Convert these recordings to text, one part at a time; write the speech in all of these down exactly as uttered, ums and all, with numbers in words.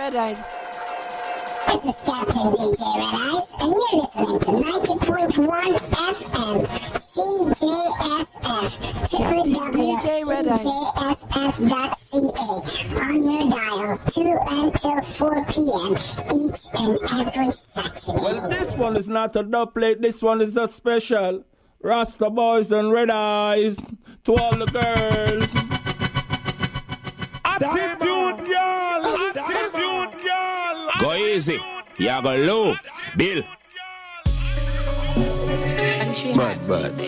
Red Eyes. This is Captain D J Red Eyes, and you're listening to ninety point one F M, C J S F, w w w dot c j s f dot c a, on your dial, two until four p.m. each and every Saturday. Well, this one is not a dub plate, this one is a special. Rasta Boys and Red Eyes, to all the girls. Attitude girl, attitude girl. Go easy, you go low, Bill. Bad, bad.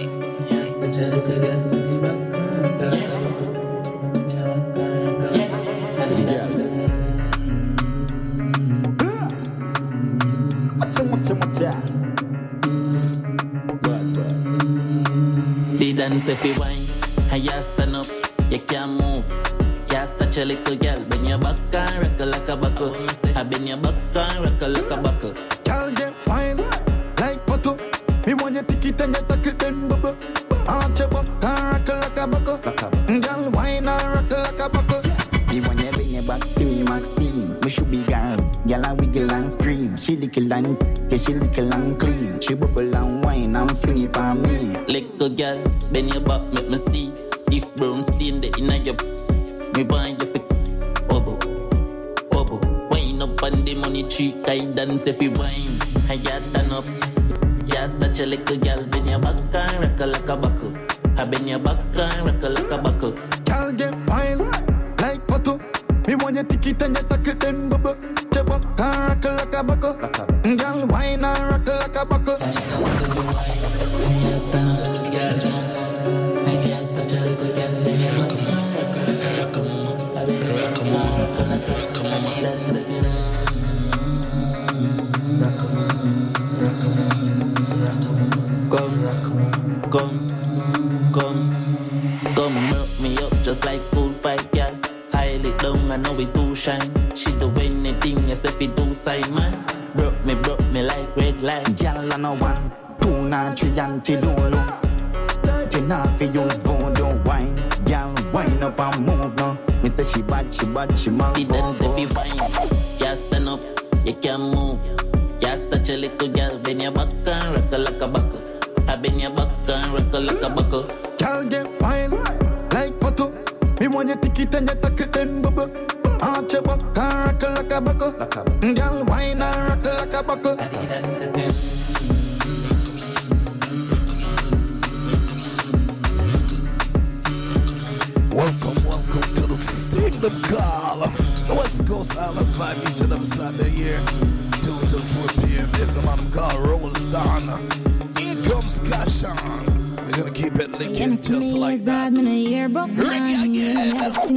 The dance if you whine, and you stand up, you can't move. Just touch a little girl, bend your back and rock like a buckle. I bend your back and rock like a buckle. Girl get wine like butter. Me want you tick it and you tuck it then bubble. Arch your back and rock like a buckle. Girl wine and rock like a buckle. Me want you bend your back to me Maxine. Me should be girl, girl I wiggle and scream. She little and yeah, she little and clean. She bubble and wine and fling it on me. Little girl, bend your back, make me see. If brown stain the inner your me want you fit obo, obo. Wine up on the money tree, I dance if you wine. I got done up. Just touch a little girl, bend your back and rock like a buckle. I bend your back and rock like a buckle. Girl get wine like butter. Me want you tick it and you tuck it then bubble. Your back and rock like a buckle. Girl wine and rock like a buckle. Come, come, come, melt me up just like school fight, girl. Hide it down, I know we too shine. She do anything as if it do side, man. Broke me, broke me like red light. Girl, I know one, two, nine, three, and two, lolo. Ten off, you use voodoo wine. Girl, wine up and move now. Me say she bad, she bad, she mad. She dance if you wine. Just stand up, you can't move. Just touch a little girl, bend your back and rock like a buckle. I bend your back and rock like a buckle. Girl get wine like butter. Me want you tick it and you tuck it then bubble. Arch your back and rock like a buckle. Girl wine and rock like a buckle. Welcome, welcome to the Kingdom Call. The West Coast Island vibe each and every Sunday here. two to four p.m. It's a man called Rose Donna. Here comes Kashan. We're gonna keep it linking just like that. Ready again.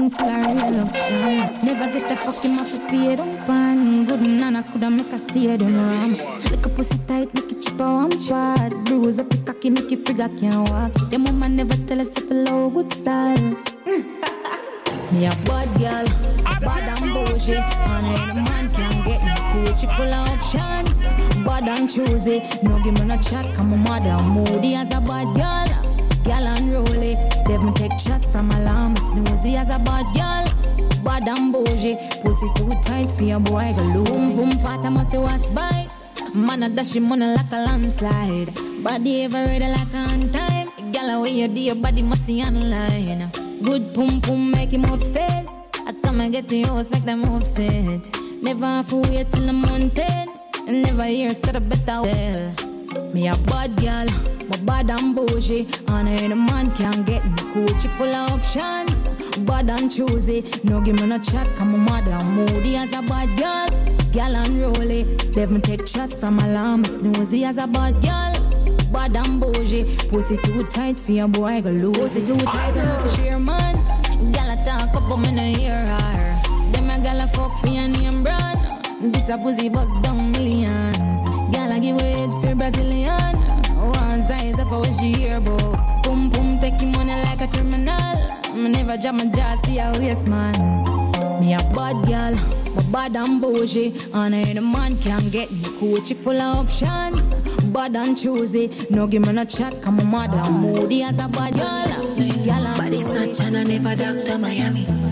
Never get the fucking off a paid up and good nana coulda make a stay down ram. Like a pussy tight, make it chip out and fat. Bruise up the cocky, make it figure can't walk. The mama never tell us if a low good side. Me a bad girl, bad and bougie, and any man can get me coachy full of options. Bad and choosy, no give me no chat, come my mother moody as a bad girl. Girl unruly, let me take shot from alarm, snoozy as a bad girl. Bad and bougie, pussy too tight for your boy go lose. Boom boom fat, I must say what's bite. Man a dash him on like a landslide. Body ever ready like on time. Girl away your day, your body must see online. Good pum pum make him upset. I come and get to yours, make them upset. Never have to wait till I'm wanted. And never hear set a better well. Me a bad girl, my bad and bougie. And any man can get me coachy full of options. Bad and choosy, no give me no chat. Come my mother moody as a bad girl. Girl unruly, let me take shot from alarm, snoozy as a bad girl. Bad and bougie, pussy too tight for your boy go lose. Pussy too tight enough for share man. Girl a talk up but me no hear her. Them a girl a fuck for your name brand. This a pussy bust down millions. Girl a give way for Brazilian. One size up what she hear about. Pum pum take your money like a criminal. Me never jam my jazz for your waist man. Me a bad girl, my bad and bougie. And any man can get me coachy full of options. Bad and choosy, no give me no chat. Come my mother moody as a bad girl. Body snatch and I never doctor Miami.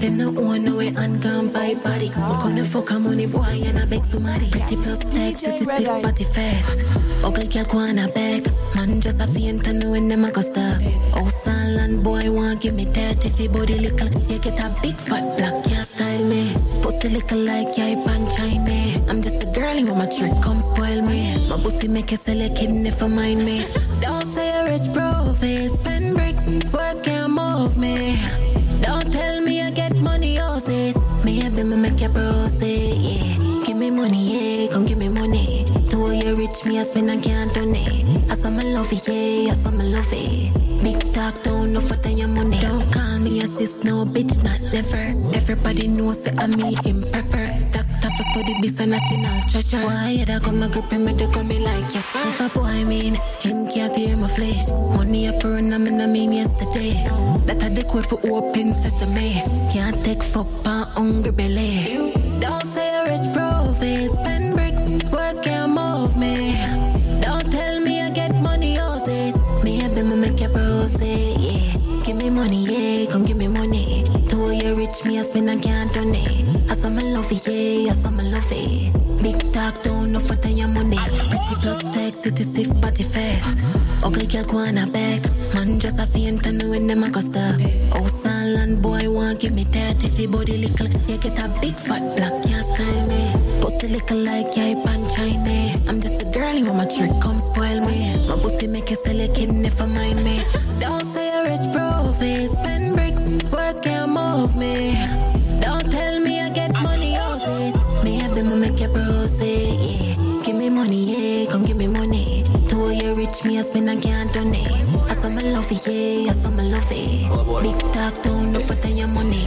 Them no one know it and gone by body. I'm gonna fuck a money boy and I beg somebody. Pretty plus text, pretty stiff body fat. Ugly girl go on a beg. Man just a faint and know when them a go stop. Oh silent boy want give me that. If your body little, you get a big fat black, can't style me. Pussy little like you punch me. I'm just a girlie with my trick, come spoil me. My pussy make you sell a kidney for mind me. Don't say a rich bro face, spend bricks, words can't move me. Don't tell me I get money, oh say me have been make your bro say, yeah. Give me money, yeah, come give me money. Do you rich, me I spend and can't donate. I saw my love it, yeah, I saw my love it. Big talk, don't know for your money. Don't call me a sis, no bitch, not never. Everybody knows that I'm me in prefer. Stack top for study this a national treasure. Why you come a grip and me to come me like yes. If a boy mean, him can't hear my flesh. Money a for and I'm in a mean yesterday. That I the code for open sesame. Can't take fuck pa hungry belly. Don't say a rich bro face, spend bricks, words can't move me. Don't tell me I get money, oh say me have been make your bro say, yeah. Give me money, yeah, come give me money. Do you rich, me I spend and can't donate. I saw my love it, yeah, I saw my love it. Big talk, don't know for your money. Pretty plus text, it is stiff body fat. Ugly girl go on a back. Man just a faint and know when them a go stop. Oh silent boy want give me that. If your body little, you get a big fat black, can't style me. Pussy little like you punch me. I'm just a girlie with my trick, come spoil me. My pussy make you sell a kidney for mind me. Don't say a rich bro face, spend bricks, words can't move me. Don't tell me I get money, oh shit. Me have them make your bro say, yeah. Give me money, yeah, come give me money. Do you rich, me I spend and can't donate. I saw my love it, yeah, I saw my love it. Big talk, don't know for your money.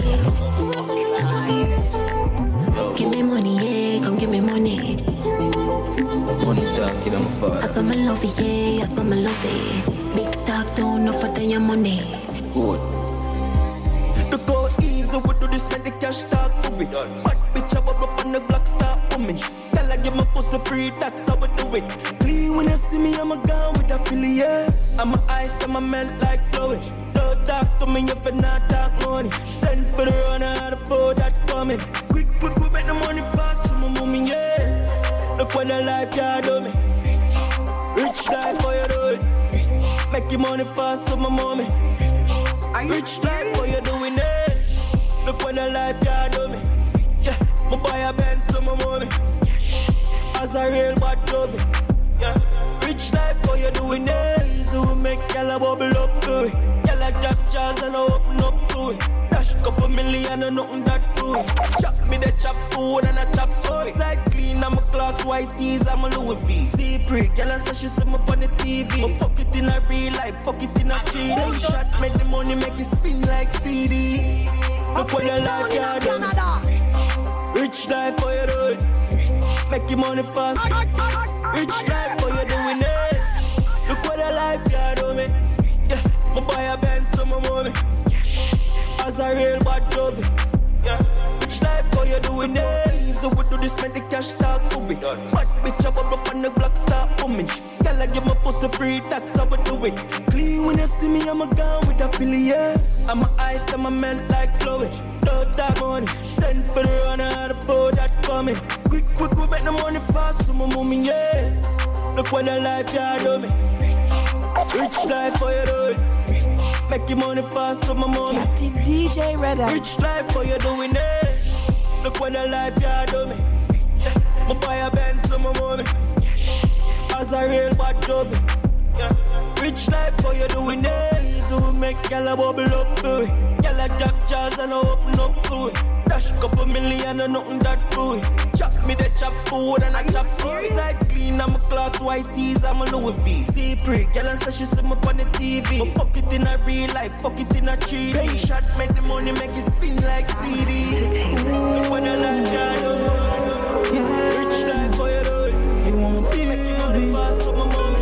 Give me money, yeah, come give me money. Money talk, kid, I'm a father. I saw my love it, yeah, I saw my love it. Big talk, don't know for your money. Good. To go easy, we do this, make the cash talk for me. Fat bitch, I bubble up on the block, start woman. Tell I give my pussy free, that's how we do it. Clean when you see me, I'm a gun with a filly, yeah. I'm a ice, I'm a melt like flowing. Don't talk to me if you not talk money. Send for the runner, the food that coming. Quick, quick, we make the money fast, so my mommy, yeah. Look when the life you do me. Rich life, for you do it. Make your money fast, so my mommy. Rich life, what you doing it? Look when the life you do me. Yeah, my buy a Benz, so my mommy. As a real bad love it. Yeah, rich life, what you doing it? So we make y'all bubble up for it. Y'all a jack jazz and I open up for it. Dash couple million and nothing that food. Chop me the chop food and I chop soul. Outside clean, I'm a clocks, white tees, I'm a Louis V. See prick, y'all say she see me on the T V. But fuck it in a real life, fuck it in a three D. Shot, make the money, make it spin like C D. Look what your life you do. Rich life, for you do it. Make your money fast. Rich life, for you doing it. Look what your life you do me. Yeah, my buy a Benz, so my money. As a real bad love it. Yeah, rich life, for you doing it. So we do this, make the cash talk for me. Fat bitch, I bubble up on the block, start booming. Girl, I give my pussy free, that's how we do it. Clean when you see me, I'm a gun with a filly, yeah. I'm a ice, I'm a melt like flowing. Don't talk money, send for the runner, the food that coming. Quick, quick, we make the money fast, so my mommy, yeah. Look when the life you do me. Rich life, for you do it. Make your money fast, so my mommy. Captain D J Red Eye. Rich life, for you doing it. Look when the life you do me. Yeah, my buy a Benz, so my mommy. As a real bad love it. Yeah, rich life, for you doing it. So we make y'all bubble up for it. Y'all a jack jazz and I open up for it. Dash couple million and nothing that food. Chop me the chop food and I chop food. Side clean, I'm a clocks, white tees, I'm a Louis V. See prick, y'all say she see me on the T V. But fuck it in a real life, fuck it in a three D. Shot, make the money, make it spin like C D. Look what the life you do. Rich life, for you do it. You want me, make your money fast, so my mommy.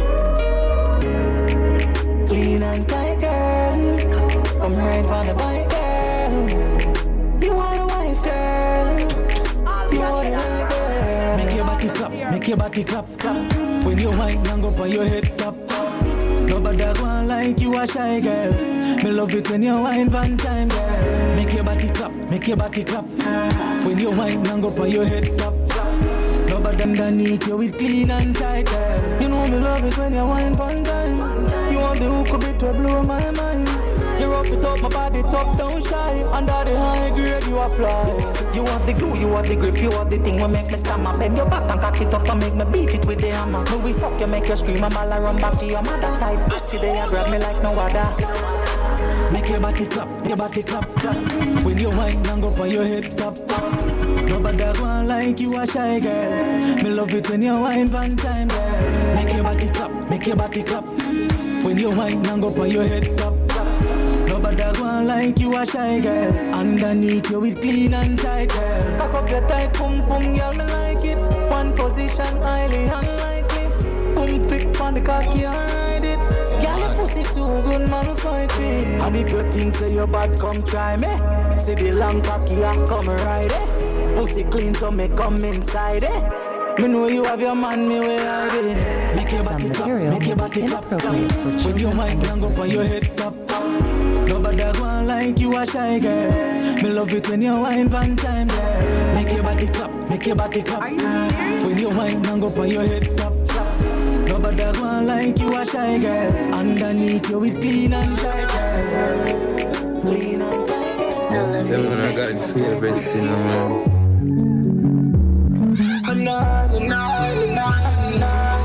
Clean and tight, girl. Come right on the bike, girl. You are the wife, girl. You are the girl. Make your body clap, make your body clap. When you whine, hang up on your head top. Nobody go on like you a shy girl. Me love it when you whine one time, girl. Make your body clap, make your body clap. When you wine and go on your head top. Nobody underneath you with clean and tight. Yeah. You know me love it when you wine one time. You want the hook a bit to blow my mind. You rough it up, my body top down shy. Under the high grade you a fly. You want the glue, you want the grip, you want the thing. We make me stammer. Bend your back and cock it up and make me beat it with the hammer. When we fuck you make you scream and all run back to your mother type. Pussy there grab me like no other. Make your body clap, your body clap, clap. When you wine and go on your head top. Nobody gonna like you a shy girl. Me love it when you wine one time, girl. Make your body clap, make your body clap. When you wine and go on your head top. Nobody gonna like you a shy girl. Underneath you with clean and tight, girl. Cock up your tight, pum pum, girl, me like it. One position, highly unlikely. Pum fit on the cocky, I ride it. Girl, your pussy too good, man, fight it. And if you think say your bad, come try me. See the long cocky, I come ride it. Pussy clean, so me come inside it. Me know you have your man, me way hide it. Make your body clap, make your body clap. When you mind and go on your head top. Nobody gonna like you a shy girl. Me love it when you wine one time, girl. Make your body clap, make your body clap. When you wine and go on your head top. Nobody gonna like you a shy girl. Underneath you with clean and tight, girl. Clean and tight. Them when I got favorites, you know, man. Na na na na na.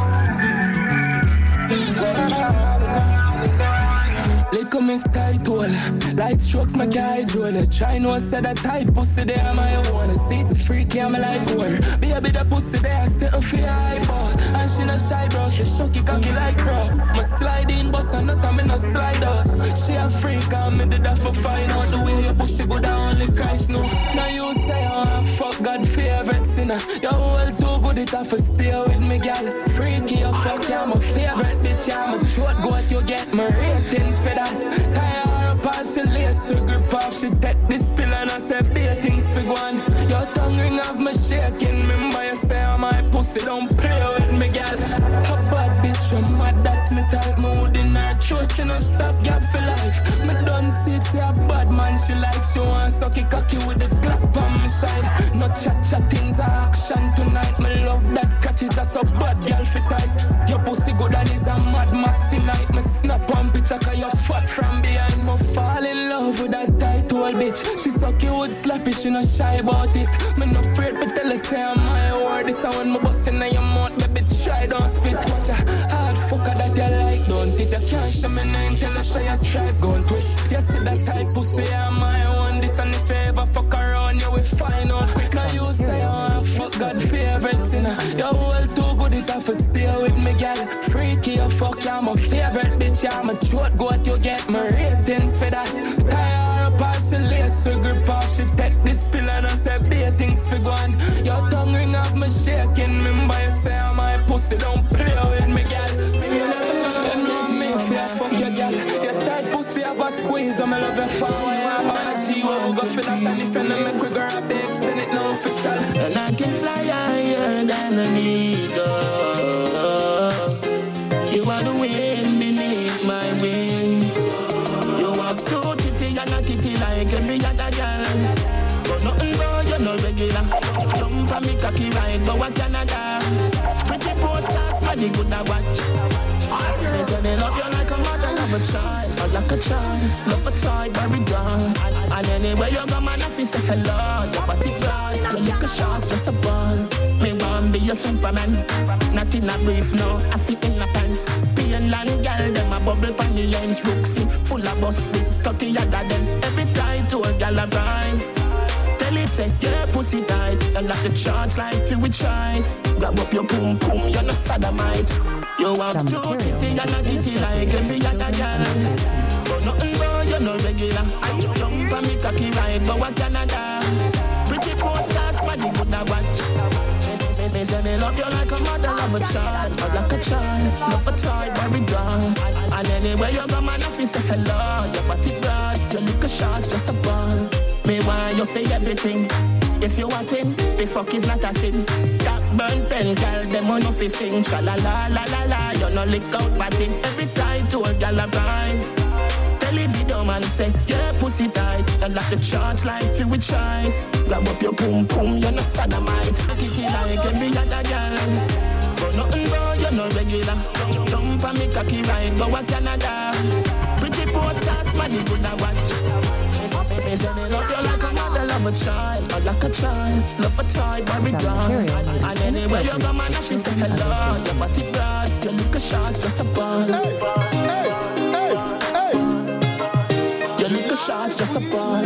Lick me tight hole. Light strokes my eyes roll. Try no say that tight pussy there my own. See it freaky I'm like her. Baby the pussy there sitting for your eyeball. And she no shy bro. She shook it cocky like bro. My slide in bust and not me no slide out. She a freak and me did that for find out. The way you push it go down only Christ know. Now you say oh fuck God favorite sinner. You're all too good it have to stay with me girl. Freaky you fuck you my favorite bitch. I'm a short goat you get my ratings for that. Tie her up and she lace her grip off. She take this pill and I say be things for one. Your tongue ring off me shaking. Remember you say oh, my pussy don't play with me girl. A bad bitch from mad that's me type. Mood in her throat she no stop gap for life. Me done see it say a bad man she like. She want sucky cocky with the clap on my side. No chat chat things are action tonight. Me love that catches that's a bad girl fit tight. Your pussy good and is a mad maxi night. Me snap on picture cause you're fat from behind. Me fall in love with that tight old bitch. She suck you with slappy, she no shy about it. Me no afraid to tell her say I'm my word. This is when me bustin' in your mouth, baby try don't spit. Watch a hard fucker that you like, don't it. You can't show me name till I say your tribe gon' twist. You see that tight pussy, I'm my own. This and if you ever fuck around, you will find out quick. Now you say oh fuck God favorite sinner. You're all too good, it have to stay with me girl. Freaky you fuck, you're my favorite bitch. You're my throat goat, you get my ratings for that. Tie her up and she lace her grip off. She take this pill and I say be things for one. Your tongue ring off me shaking. Remember you say oh, my pussy don't play with me girl. You know me if you fuck your girl. Your tight pussy have a squeeze. I'm love you for a while. I'm on a G-Wo. Go feel that and if you don't make we grab babes, then it no official. And I can fly higher than an eagle. You are the wind beneath my wing. You have two titty and a kitty like every other girl. But nothing more, you're no regular. Jump on me cocky right, but what Canada? Pretty posters, money good I watch. Say, say they love you like a mother love a child. Or like a child, love a toy, very down. And, and anywhere you go, man, if you say hello, your body broad, your little shots, just a ball. Me want be your Superman. Not in a brief, no, I fit in a pants. Be a land girl, them a bubble pan the ends. Rooksy, full of bus, big, thirty yada them. Every time to a gal arrive. Tell it, say, yeah, pussy tight. And like the charts like you with choice. Grab up your boom boom, you're not sodomite. You have two kitty and a kitty like every other girl. But nothing more, you're no regular. I jump on me cocky right, but what Canada? Pretty posters, body good I watch. Say, say, say, they love you like a mother love a child. Or like a child, love a toy, very down. And anywhere you go, man, if you say hello, your body broad, your little shots, just a ball. Me want you say everything. If you want him, the fuck is not a sin. That burn pen, girl, them on no fi sing. Tra la la la la la, you no lick out batting. Every time to a girl arrive. Tell if you don't man say, yeah, pussy tight. And like the charge like you with choice. Grab up your pum pum, you're not sodomite. Kitty like every other girl. But nothing bro, you're not regular. Jump and make a key ride, go to Canada. Pretty postcards, man, you could have watch. Say they love you like a mother, love a child. Or like a child, love a toy, Barbie doll. And anywhere you go, man, I feel say hello. Your body broad, your look a shot, just a ball. Hey, hey, hey, hey. Your look a shot, just a ball.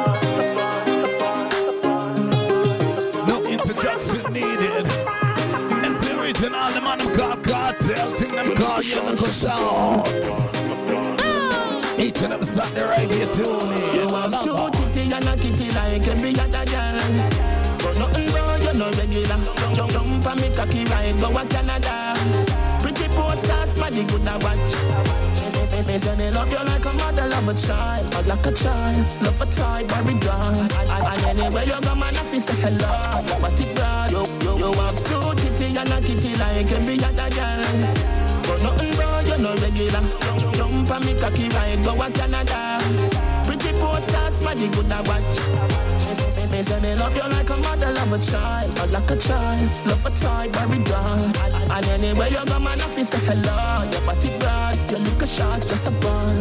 No introduction needed. It's the original, the man of God cartel. Think them call you little shots. Each and every Sunday right here tuning. You have two titty and a kitty like every other girl. But nothing bro, you're not regular. Jump, jump and make a key ride, go to Canada. Pretty postcards, man, you could have watch. Say they love you like a mother, love a child. Or like a child, love a toy, Barbie doll. And anywhere you go, man, I feel say hello. Your body broad, you, you, you have two titty and a kitty like every other girl. But nothing bro, you're not regular. Jump, jump and make a key ride, go to Canada. Pretty postcards, man, you could have watch. Say they love you like a mother, love a child. Or like a child, love a toy, Barbie doll. And anywhere you go, man, I feel say hello. Your body broad, your look a shot, just a ball.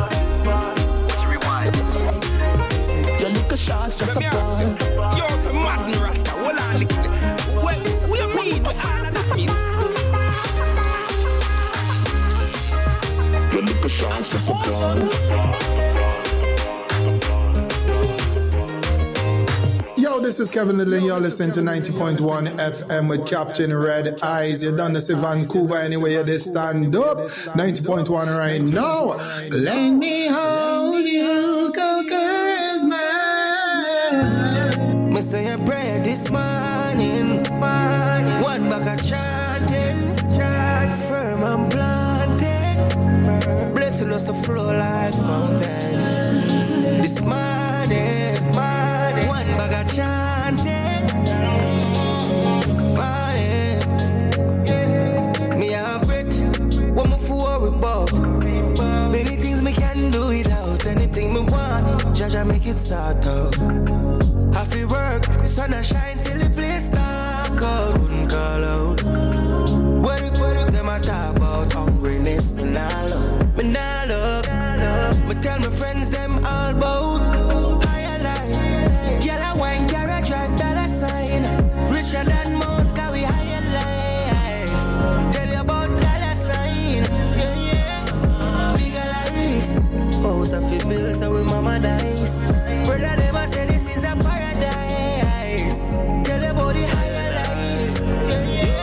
Your look a shot, just a ball. You're the modern Rasta, hold on, look at it. What do you mean? What does that mean? Your look a shot, just a ball. Yo, this is Kevin Little, and you're listening to ninety point one F M with Captain Red Eyes. You done this in Vancouver anyway, you just stand up. ninety point one right now. Let me hold you, Coco's man. Me say a prayer this morning. One back a chanting. Firm and planted. Blessing us to flow like fountain. This morning. One bag of chanting, morning. Me have breath, what me for worry about? Many things me can do without anything me want. Jaja make it start out. I feel work, sun a shine till the place dark out. Couldn't call out. What it, what it, them a talk about hungriness. Me nah look, me nah look. Me tell my friends them all about. Get a wine, get a drive, dollar sign. Richer than most, cause we higher life. Tell you about dollar sign. Yeah, yeah. Bigger life. House of the bills, so we mama dies. Brother, never say this is a paradise. Tell you about the higher life. Yeah,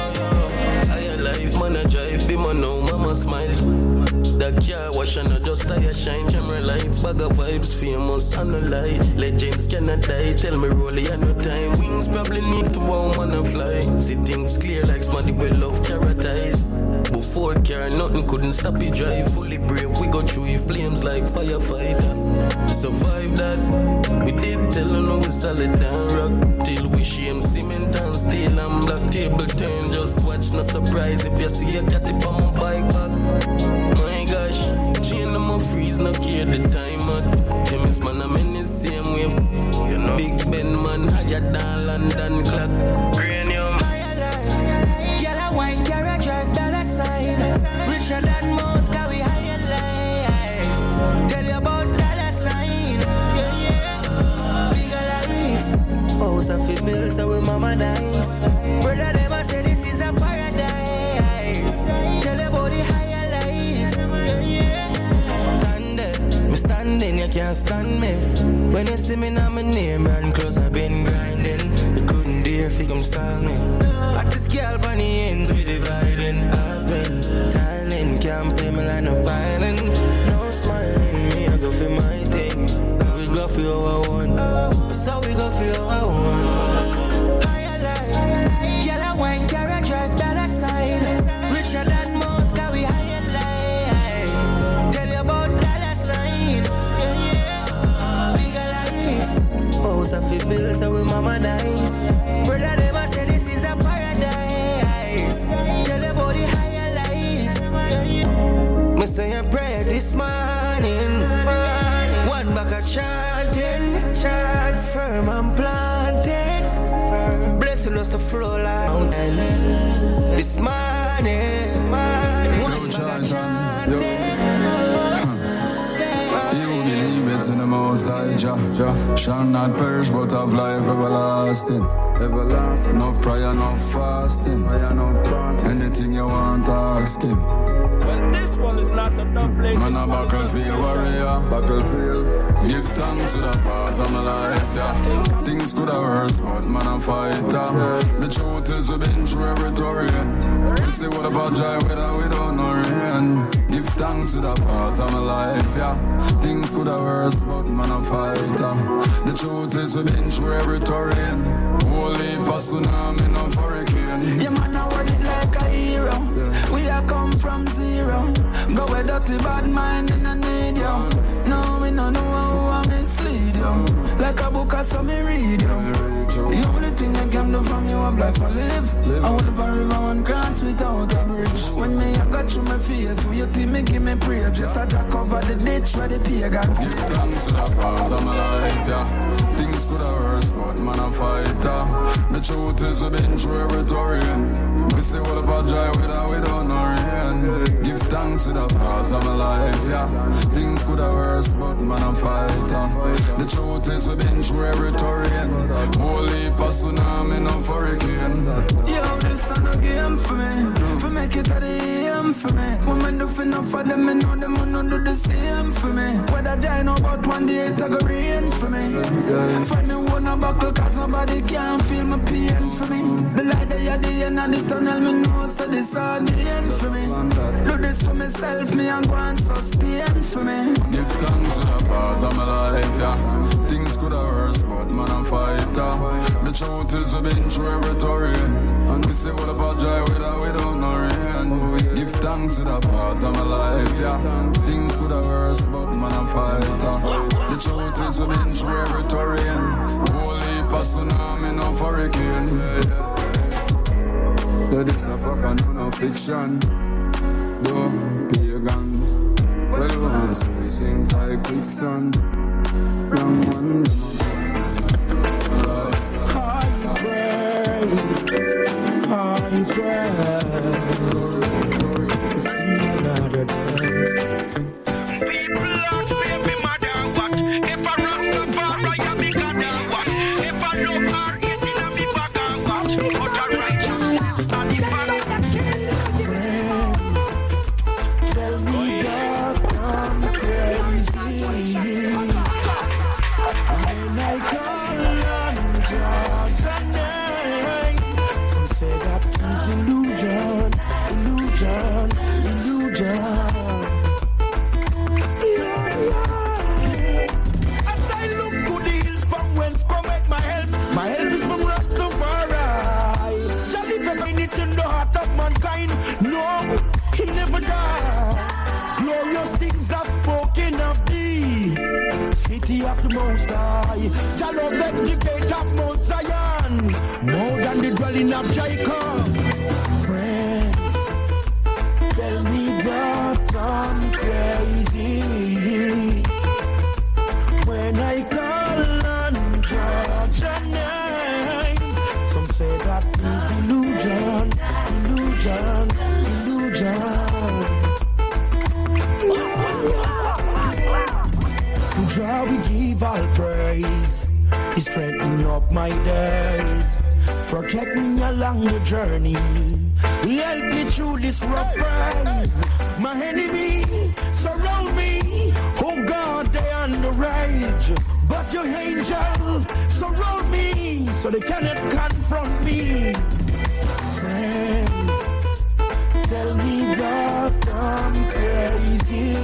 yeah. Higher life, man, I drive, be man, no mama smile. The car wash and I just tire shine. Camera lights, bag of vibes, famous and no lie. Legends cannot die, tell me rollie and no time. Wings probably need to wow man and fly. See things clear like somebody we love carrot eyes. Before car, nothing couldn't stop you drive. Fully brave, we go through your flames like firefighter. Survive that, we did tell her no we solid and rock. Till we shame cement and steel and black table turn. Just watch, no surprise if you see a cat tip on my bike back. My gosh, chain them a freeze, no care the time at. Chemist man, I'm in the same wave. You know. Big Ben man, higher than London clock. Cranium. Higher life. Get a wine, get a drive, dollar sign. Richer than most, cause we higher life. Tell you about dollar sign. Yeah, yeah. Bigger life. House of the bills, so we mama dies. Brother, never say this is a paradise. Tell you about the higher life. Yeah, yeah. Standing, me standing, you can't stand me. When you see me now, my name and close, I've been grinding. You couldn't dare if you come stand me. At this girl, bunny ends, we dividing. I've been tiling, can't play me like no violin. No smiling, me, I go for my thing. We go for our one, so we go for our one. Higher life, get a wine, get a drive, dollar sign. Richer than most, cause we higher life. Tell you about dollar sign. Yeah, yeah. Bigger life. House of the bills, so we mama dies. Brother, never say this is a paradise. Tell you about the higher life. Yeah, yeah. Me say a prayer this morning. chanting, chant firm and planted, firm. Blessing us to flow like mountain. This morning, morning one bag of chanting. You believe it in the most high, Jah, Jah shall not perish but have life everlasting. Everlasting. Enough prayer, enough fasting. Prayer, enough fasting. Anything you want, ask him. Well, this one is not a dumb place. Man a battlefield warrior, battlefield. Give thanks to the part of my life, yeah. Things could have worse, but man a fighter. The truth is we've been through every terrain. We say what about joy without we don't know rain. Give thanks to the part of my life, yeah. Things could have worse, but man a fighter. The truth is we've been through every terrain. Holy tsunami, no hurricane. Yeah, man, I work it like a hero. Yeah. We are come from zero. Go with dirty bad mind and I need you. No, we don't know how I mislead you. Like a book I saw me read you. The only thing I can do from you of life I live. live. I will never river one cross without a bridge. When me I got through my fears, will you think me give me praise? Just a jack over the ditch where the pagans. Give thanks to the part of my life, yeah. Things could have worse, but man a fighter. The truth is we've been through every terrain. We say what about joy without we don't know rain. Give thanks to the part of my life, yeah. Things could have worse, but man a fighter. The truth is we've been through every terrain. Holy tsunami, no hurricane. Yo, this is a game for me. For make it a aim for me. Women do enough for them, and know them will do the same for me. Whether I know about one day it's a go rain for me. Find me one a buckle cause nobody can feel my pain for me. The light they are the end of the tunnel, me know so this all the end for me. Do this for myself, me and go and sustain for me. Give thanks to the part of my life, yeah. Things could have worse, but man I'm fighter. The truth is we've been through every terrain. And we say what about joy without we don't know rain. Give thanks to the part of my life, yeah. Things could have worse, but man I'm fighter. The truth is we've been through every terrain. Holy tsunami, no hurricane. Yeah, this a fucking no fiction. Though pagans, well once we sing like quicksand. Wrong one. I pray, I pray. See another day. People ask me, me mother what? If I rock the bar, I am bigger than what? If I look hard, it in a me bag and what? But I write and if I Friends, tell me that I'm crazy. When I call on God's name, some say that he's illusion, illusion, illusion. Yeah, yeah. As I look to the hills from whence cometh my help, my help is from Rastafari. Shall it ever in it in the heart of mankind? No, he never died. Glorious things have spoken of thee. City of the Most High, Jah love them the gate of Mount Zion, more than the dwelling of Jacob. Friends, tell me that I'm crazy when I call on God's name. Some say that is illusion, illusion, illusion. Jah we give all praise. He strengthen up my days, protect me along the journey. He help me through this rough phase. My enemies surround me. Oh God, they on the rage. But your angels surround me, so they cannot confront me. Friends, tell me that I'm crazy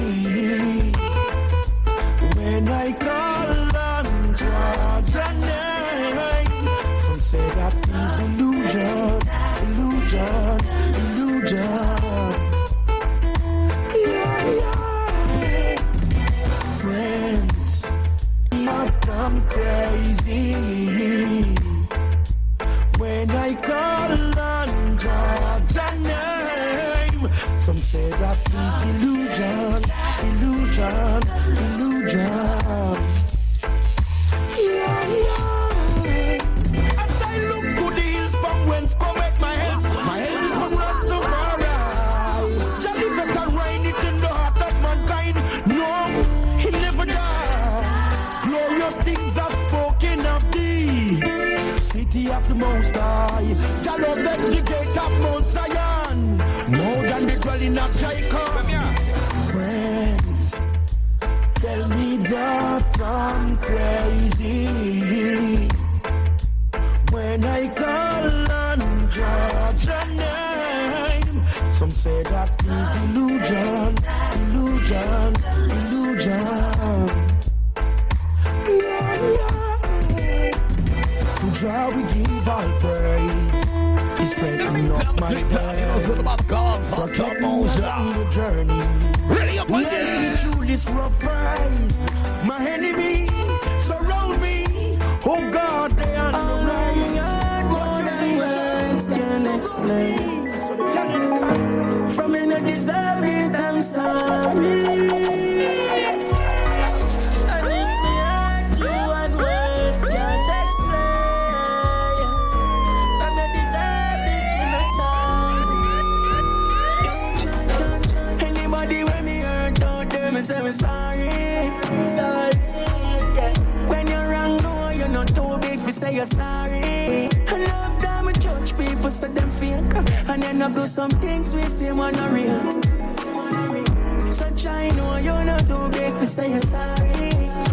when I call on God's name. Some say that he's illusion, illusion, illusion. Yeah, yeah. Friends, I've gone crazy when I call on God's name. Some say that he's illusion, illusion, illusion. of the Most High. Jah love them the gate of Mount Zion, more than the dwelling of Jacob. Friends, tell me that I'm crazy when I call on Georgia name. Some say that is illusion, illusion, illusion. Yeah, yeah. To Jah we give all praise. He's straightening up my way. Protect me on the journey. Ready up again. Let me through this rough rise. My enemy surround me. Oh God, they are no right. More than words can explain. From in the deserve it, I'm sorry. And if me hurt you and words can't explain, from the deserve it, I'm sorry. Anybody when me hurt, don't tell me say me sorry. Sorry. Yeah. When you're wrong, no, you're not too big for say you're sorry. I love them, I judge people so them fake. And then I do some things we say man are real. Such I know you're not too big for say you're sorry.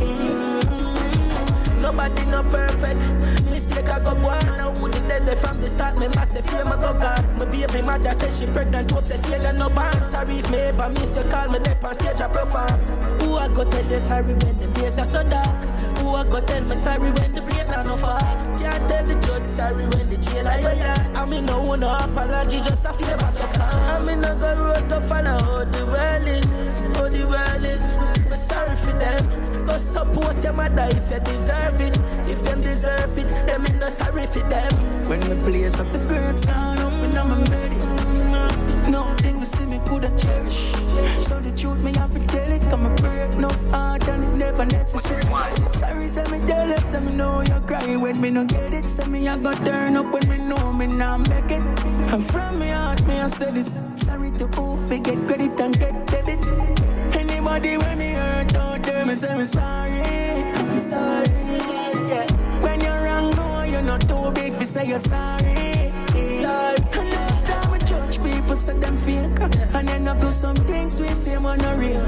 Nobody not perfect. Mistake I go one. I wouldn't let them from the start. Me massive fear my go God. My baby mother says she pregnant. Hope say fail and no ban. Sorry if me ever miss you. Call me dead on stage I perform. Who I go tell you sorry when the days are so dark? Who I go tell me sorry when the plane are no far? Can't tell the judge sorry when the jail are your yard. I mean no one no apology, just a favor so calm. I mean no go road to follow how the world is, how the world is. But sorry for them. Go support your mother if they deserve it. If them deserve it, them ain't no sorry for them. When we place up the girls down, open up my bed. Nothing we see me coulda cherish. So the truth me have to tell it. Come and break no heart and it never necessary. Sorry, say me tell it, say me know you cry when me no get it. Say me I go turn up when me know me not make it. And from me heart me I said this. Sorry to who forget credit and get debit. Anybody when me hurt, don't tell me say me sorry. I'm sorry. Yeah. When you're wrong, no, you're not too big to say you're sorry. Sorry. Judge people say them fake, and then I do some things we say man are real.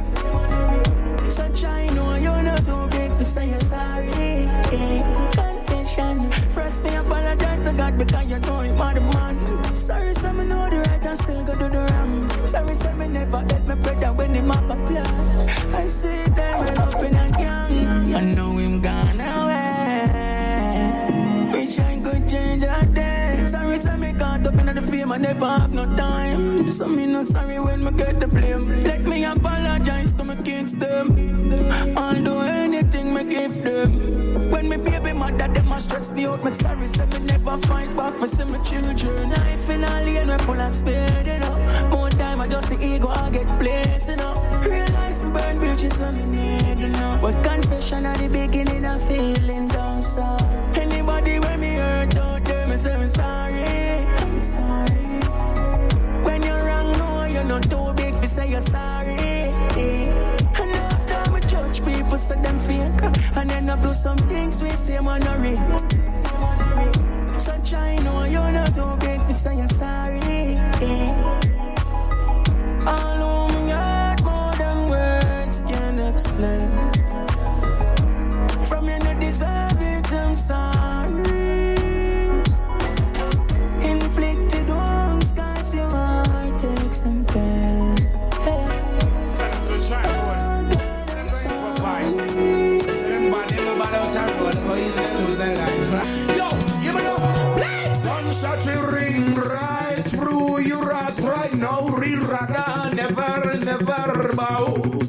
Such I know you're not too big to say you're sorry. Confession, first me apologize to God because you know him are the man. Sorry, say me know the right and still go do the wrong. Sorry, say me never let my brother when him have a plan. I see them when up in a gang, I know him gone away. Wish I could change that day. Sorry, say me caught up in the fame, I never have no time. So me no sorry when me get the blame. Let me apologize to my kids them. I'll do anything me give them. When me baby mother them a stress me out, me sorry, say me never fight back for see my children. Life in a lane we full of speed, you know. More time I just the ego I get placed, you know. Realize me burn bridges when me need, you know. But confession at the beginning of feeling down so. Anybody when me hurt, don't tell me say me sorry. I'm sorry. When you're wrong, no, you're not too big to say you're sorry. I love them, I judge people say them fake, and then I do some things we say man are real. Such I know you're not too big to say you're sorry. All of me got more than words can explain. From you not deserve it, I'm sorry. Inflicted wounds cause your heart takes some pain. Hey. Set up to try to improvise. Nobody out and road for easy to lose their life. Yo, you know, please. Sunshot will ring right through your ass right now. Real raga, never, never bow.